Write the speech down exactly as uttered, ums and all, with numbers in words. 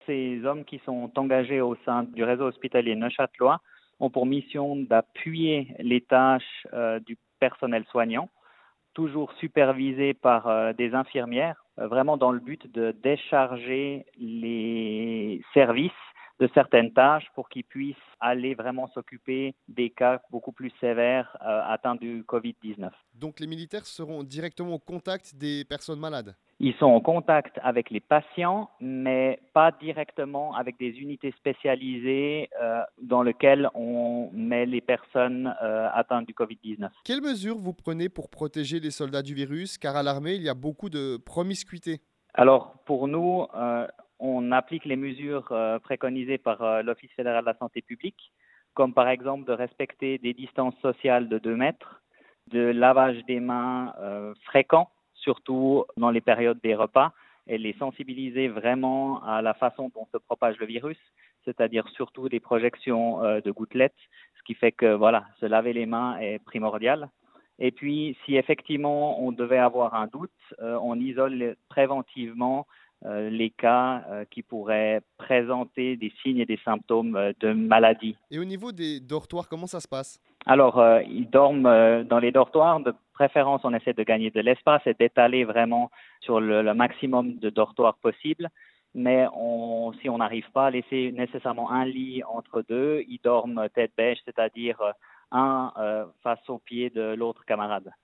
Ces hommes qui sont engagés au sein du réseau hospitalier neuchâtelois ont pour mission d'appuyer les tâches euh, du personnel soignant, toujours supervisées par euh, des infirmières, euh, vraiment dans le but de décharger les services de certaines tâches pour qu'ils puissent aller vraiment s'occuper des cas beaucoup plus sévères euh, atteints du covid dix-neuf. Donc les militaires seront directement au contact des personnes malades. Ils sont en contact avec les patients, mais pas directement avec des unités spécialisées euh, dans lesquelles on met les personnes euh, atteintes du covid dix-neuf. Quelles mesures vous prenez pour protéger les soldats du virus? Car à l'armée, il y a beaucoup de promiscuité. Alors, pour nous, euh, on applique les mesures euh, préconisées par euh, l'Office fédéral de la santé publique, comme par exemple de respecter des distances sociales de deux mètres, de lavage des mains euh, fréquent, surtout dans les périodes des repas, et les sensibiliser vraiment à la façon dont se propage le virus, c'est-à-dire surtout des projections euh, de gouttelettes, ce qui fait que voilà, se laver les mains est primordial. Et puis, si effectivement on devait avoir un doute, euh, on isole préventivement euh, les cas euh, qui pourraient présenter des signes et des symptômes euh, de maladie. Et au niveau des dortoirs, comment ça se passe? Alors, euh, ils dorment euh, dans les dortoirs. De préférence, on essaie de gagner de l'espace et d'étaler vraiment sur le, le maximum de dortoirs possible. Mais on, si on n'arrive pas à laisser nécessairement un lit entre deux, ils dorment tête bêche, c'est-à-dire euh, un euh, face au pied de l'autre camarade.